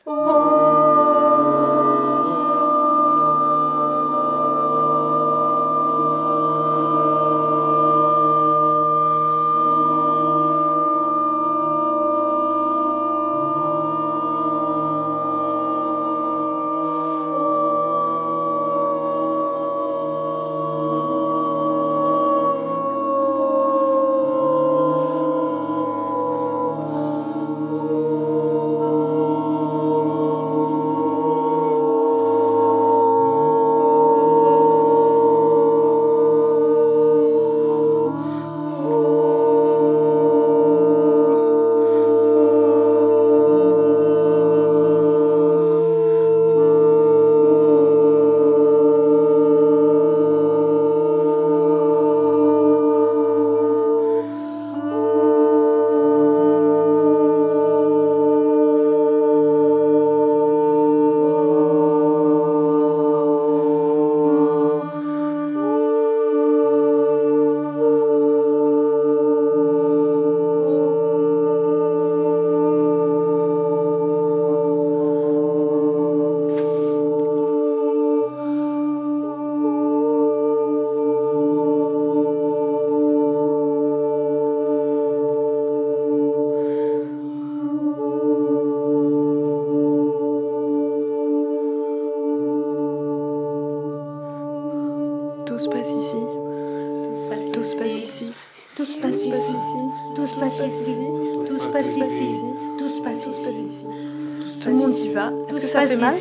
Tout se passe ici. Tout se passe ici. Tout se passe ici. Tout se passe ici. Tout se passe ici. Tout se passe ici. Tout le monde y va. Est-ce que ça fait mal?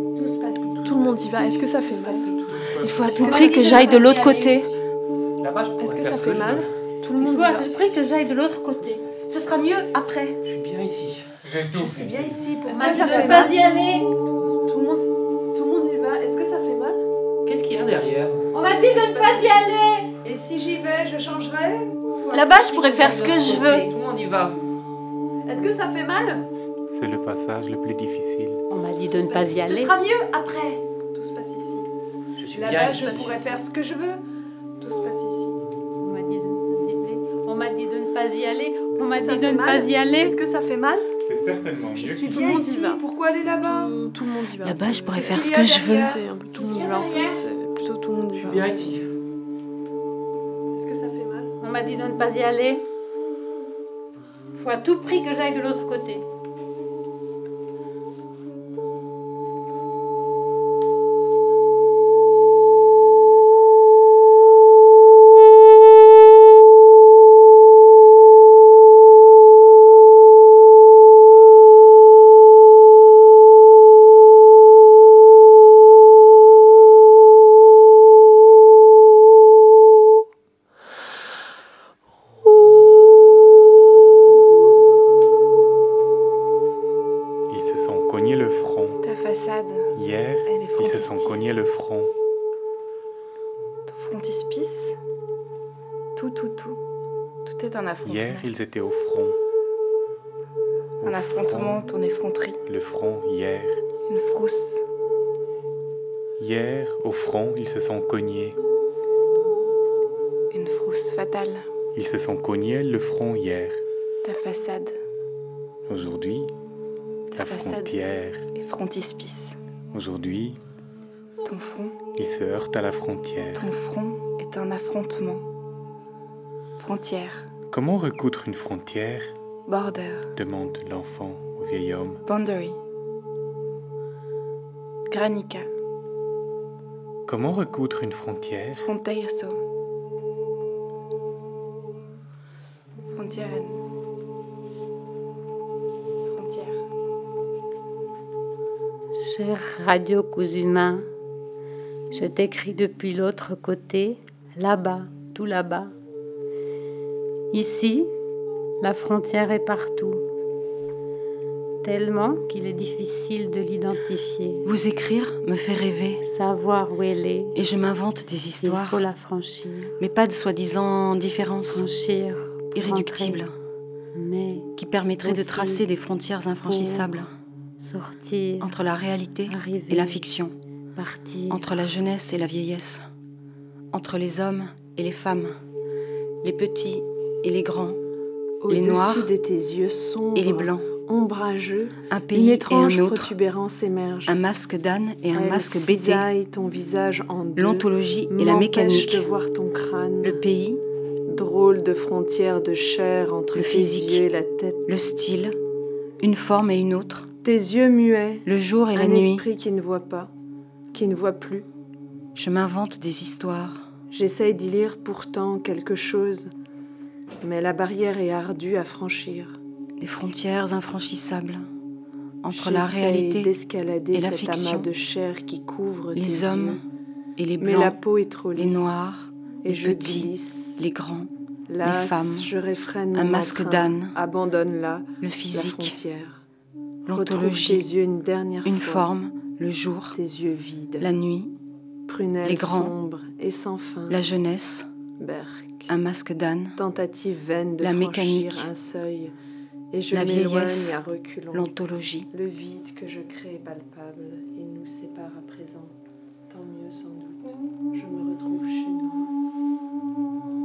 Tout le monde y va. Est-ce que ça fait mal? Il faut à tout prix que j'aille de l'autre côté. Est-ce que ça fait mal? Tout le monde Il faut à tout prix que j'aille de l'autre côté. Ce sera mieux après. Je suis bien ici. Je suis bien ici pour Est-ce ma que ça Je fait veux mal? pas y aller. Tout le monde y va. Est-ce que ça fait mal? Qu'est-ce qu'il y a derrière? On m'a dit de ne pas y aller. Et si j'y vais, je changerai? Là-bas, je pourrais faire ce que je veux. Tout le monde y va. Est-ce que ça fait mal? C'est le passage le plus difficile. On m'a dit de ne pas y Ce aller. sera mieux après. Tout se passe ici. Je suis bien Là-bas, ici. je pourrais faire ce que je veux. Tout se passe ici. On m'a dit de ne pas y aller. On m'a dit de ne pas y aller. On Est-ce m'a que ça dit de fait ne mal? pas y aller. Est-ce que ça fait mal? C'est certainement mieux. Je suis Tout le bien monde y ici. va. Pourquoi aller là-bas? Tout le monde y va. Là-bas, je pourrais faire Qu'est-ce ce qu'il que y a je veux. derrière? C'est un peu tout le monde y va en fait. C'est plutôt tout le monde y va. Bien ici. Est-ce que ça fait mal? On m'a dit de ne pas y aller. Faut à tout prix que j'aille de l'autre côté. Ils se sont cognés le front. Ta façade, Hier, elle est ils se sont frontispice. cognés le front. Ton frontispice. Tout. Tout est un affrontement. Hier, ils étaient au front. Au Un affrontement, ton effronterie. front, le front, hier. Une frousse. Hier, au front, ils se sont cognés. Une frousse fatale. Ils se sont cognés le front hier. Ta façade Aujourd'hui, la façade. frontière. est frontispice. Aujourd'hui, Ton front, ils se heurtent à la frontière. ton front est un affrontement. Frontière, Comment recoudre une frontière border, demande l'enfant au vieil homme. boundary. Granica, Comment recoudre une frontière fronteirso. Frontieren. Frontière. Cher Radio Kuzuma, je t'écris depuis l'autre côté, là-bas, tout là-bas. Ici, la frontière est partout, tellement qu'il est difficile de l'identifier. Vous écrire me fait rêver. Savoir où elle est, Et je m'invente des il histoires, faut la franchir. mais pas de soi-disant différences Franchir, irréductibles rentrer, mais qui permettraient de aussi tracer des frontières infranchissables sortir, entre la réalité arriver, et la fiction, partir, entre la jeunesse et la vieillesse, entre les hommes et les femmes, les petits et les grands, les noirs de tes yeux sombres, et les blancs, ombrageux, Un une pays et étrange un autre. protubérance émerge. Un masque d'âne et un Elle masque BD. cisaille ton visage en deux, L'ontologie et la m'empêche mécanique. de voir ton crâne. Le pays, Drôle de frontière de chair entre Le tes physique. yeux et la tête. le style, une forme et une autre. Tes yeux muets, Le jour et la un nuit. esprit qui ne voit pas, qui ne voit plus. Je m'invente des histoires. J'essaye d'y lire pourtant quelque chose, mais la barrière est ardue à franchir. Des frontières infranchissables entre la J'essaye réalité d'escalader et la cet fiction. amas de chair qui couvre les tes hommes yeux. et les Mais la blancs, peau est trop les lisse, noirs, et les je petits, glisse. les grands, Las, les femmes, je réfrène un mon masque entrain. d'âne, Abandonne-la, le la physique, frontière. Retrouve tes l'ontologie, yeux une dernière une fois. forme, le jour, Tes yeux vides. la nuit, Prunelles les grands, sombres et sans fin. la jeunesse, Berck. un masque d'âne, Tentative vaine de la franchir mécanique, un seuil. Et je la m'éloigne vieillesse, à reculons. l'ontologie. Le vide que je crée est palpable. Il nous sépare à présent. Tant mieux sans doute. Je me retrouve chez moi.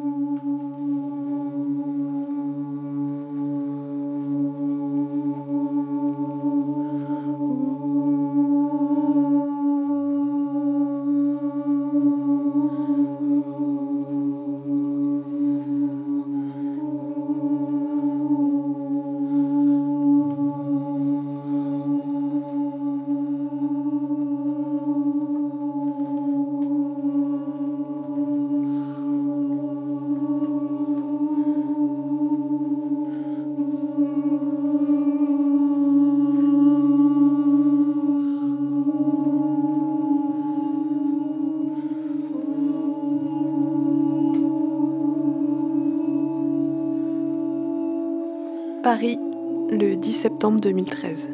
Paris, le 10 septembre 2013.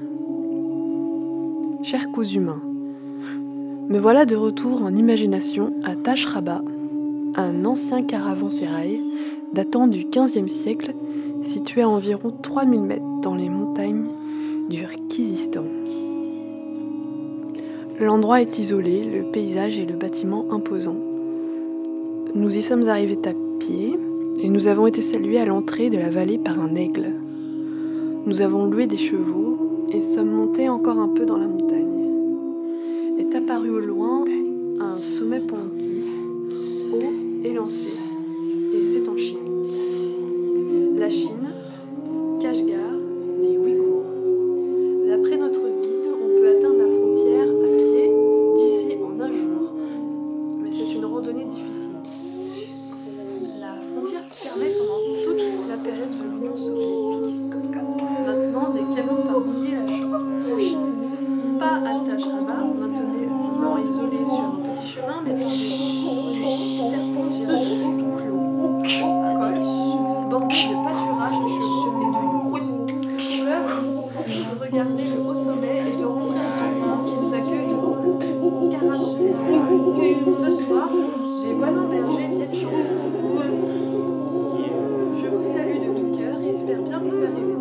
Chers coups humains, me voilà de retour en imagination à Taj Rabat, un ancien caravansérail datant du XVe siècle, situé à environ 3000 mètres dans les montagnes du Kirghizistan. L'endroit est isolé, le paysage et le bâtiment imposants. Nous y sommes arrivés à pied et nous avons été salués à l'entrée de la vallée par un aigle. Nous avons loué des chevaux et sommes montés encore un peu dans la montagne. Est apparu au loin un sommet pentu, haut et lancé, et c'est en Chine. La Chine, Kashgar, les Ouïghours. D'après notre guide, on peut atteindre la frontière à pied d'ici en un jour, mais c'est une randonnée difficile. La frontière fut fermée pendant toute la période de l'Union soviétique. Maintenant, des camions par milliers la franchissent. Pas à Taj Rabat, maintenant isolé sur un petit chemin, mais par des serpentiers tout clos, cols, bordés de pâturage de chevaux et de loups. Pour l'heure, nous pouvons regarder le haut sommet et de rencontrer un enfant qui nous accueille devant le caravansérail. Ce soir, des voisins bergers viennent chanter. Je vous salue de tout cœur et espère bien vous faire rêver.